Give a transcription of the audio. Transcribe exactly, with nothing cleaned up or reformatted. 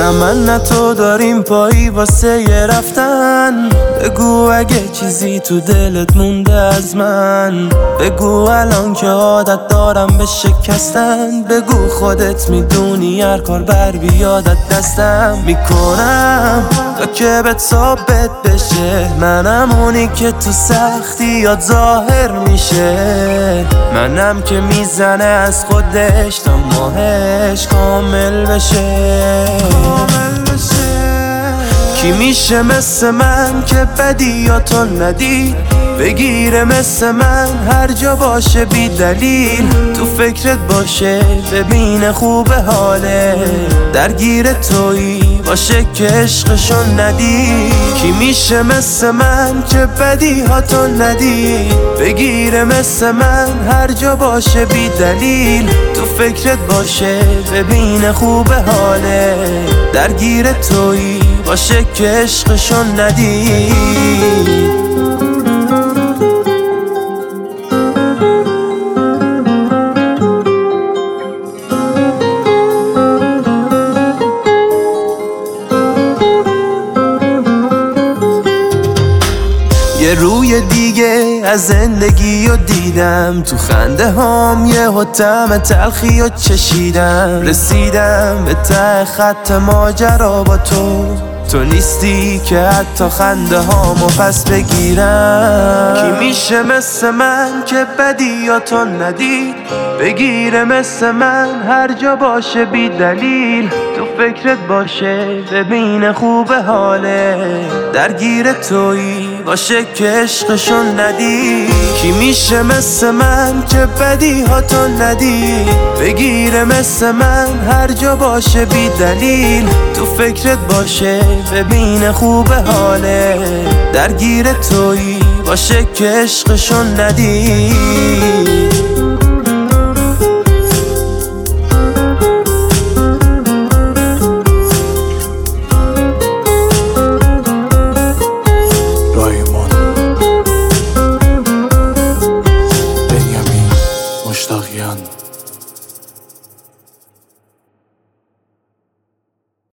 نه من نه تو داریم پایی واسه یه رفتن. بگو اگه چیزی تو دلت مونده از من، بگو الان که عادت دارم به شکستن. بگو خودت میدونی هر کار بر بیادت دستم میکنم تا که بهت ثابت بشه منم اونی که تو سختی یاد ظاهر میشه. منم که میزنه از خودش تا ماهش کامل بشه. کی میشه مثل من که بدیاتو ندید، بگیره مثل من هر جا باشه بی دلیل، تو فکرت باشه ببینه خوب حاله، درگیر تویی باشه که عشقشو ندید. کی میشه مثل من که بدیهاتو ندید، بگیره مثل من هر جا باشه بی دلیل، تو فکرت باشه ببینه خوب حاله، درگیر تویی باشه که عشقشو ندید. یه روی دیگه از زندگی رو دیدم، تو خنده هام یه طعم تلخی رو چشیدم. رسیدم به ته خط ماجرا با تو، تو نیستی که حتی خنده هامو پس بگیرم. کی میشه مثل من که بدیاتو ندید، بگیره مثل من هر جا باشه بی دلیل، تو فکرت باشه ببینه خوب حاله، درگیر تویی باشه که عشقشو ندید. کی میشه مثل من که بدیهاتو ندید، بگیره مثل من هر جا باشه بی دلیل، تو فکرت باشه ببینه خوب حاله، درگیر تویی باشه که عشقشو ندید.